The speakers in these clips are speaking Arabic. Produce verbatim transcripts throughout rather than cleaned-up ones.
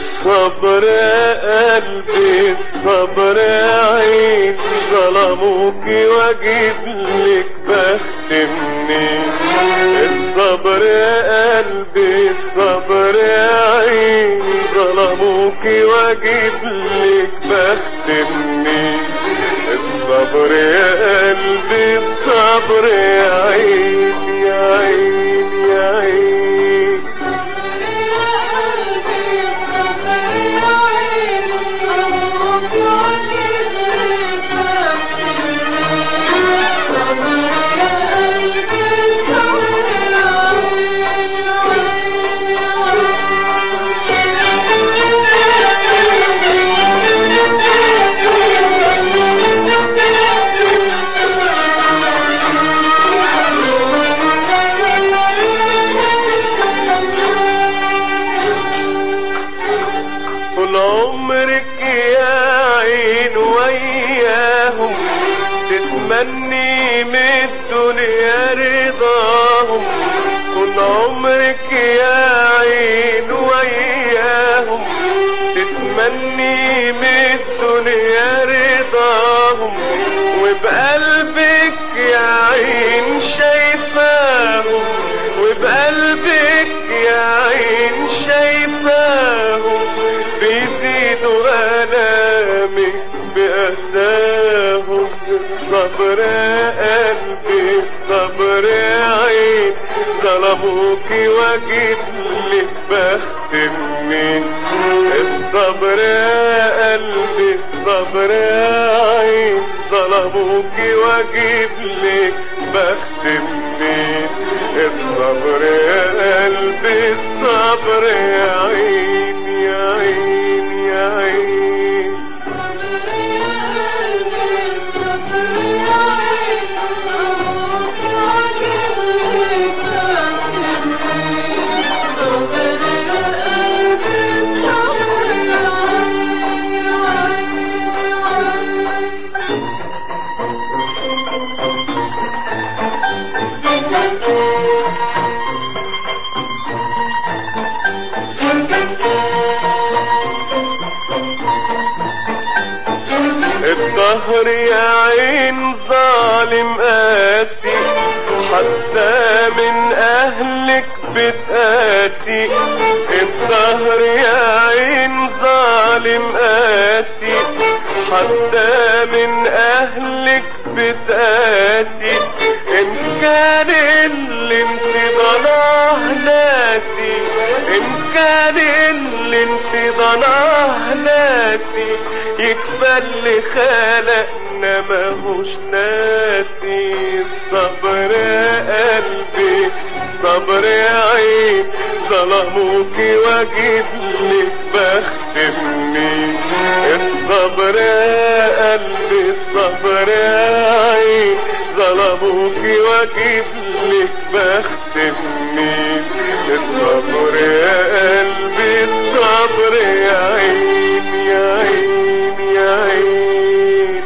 الصبر يا قلبي الصبر يا عين، ظلموك واجيب لك بخت منين. الصبر يا قلبي الصبر يا عين، ظلموك واجيب لك بخت منين. الصبر يا قلبي الصبر يا عين يا عين يا عين. طول عمرك يا عين وياهم، تتمني من الدنيا رضاهم. طول عمرك يا عين وياهم، تتمني من الدنيا رضاهم. وبقلبك يا عين شايفاهم، وبقلبك يا عين شايفاهم. بيزيدوا آلامك بأساهم. صبر يا قلبي صبر يا عين، ظلموك واجيب لك بخت منين. الصبر يا قلبي صبر يا عين، ظلموك واجيب لك بخت منين. الصبر يا قلبي الصبر يا عين يا عين يا عين. الدهر يا عين ظالم قاسي، حتى من اهلك بتقاسي. الدهر يا عين ظالم قاسي، حتى من اهلك بتقاسي. ان كان اللي انت ضناه ناسي، ان كان اللي انت ضناه ناسي، يكفى اللي خلقنا ماهوش ناسي. الصبر يا قلبي صبر يا عين، ظلموك واجيب لك بخت منين. الصبر يا قلبي الصبر يا عين، ظلموك واجيب لك بخت منين. الصبر يا قلبي الصبر يا عين يا عين يا عين.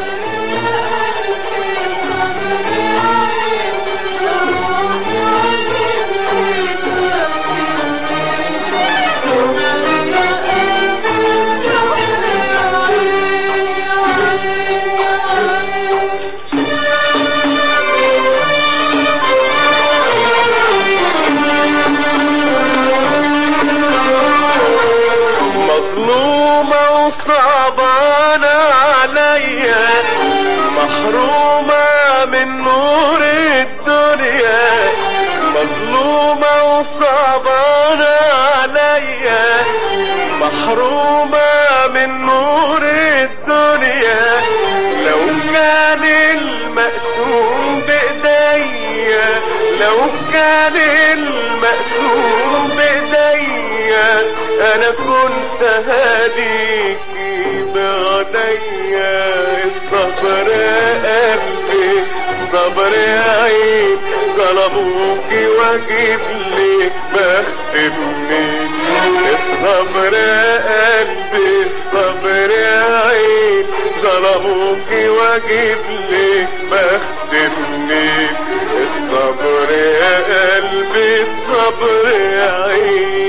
مظلومة وصعبانة عليا، محرومة من نور الدنيا. مظلومة وصعبانة عليا، محرومة من نور الدنيا. لو كان المقسوم بإيديا، لو كان المقسوم بإيديا، انا كنت هديكي بعينيا. الصبر يا قلبي الصبر يا عين، ظلموك واجيب لك بخت منين. الصبر يا قلبي الصبر يا عين، ظلموك واجيب لك بخت منين. الصبر يا قلبي الصبر يا عين.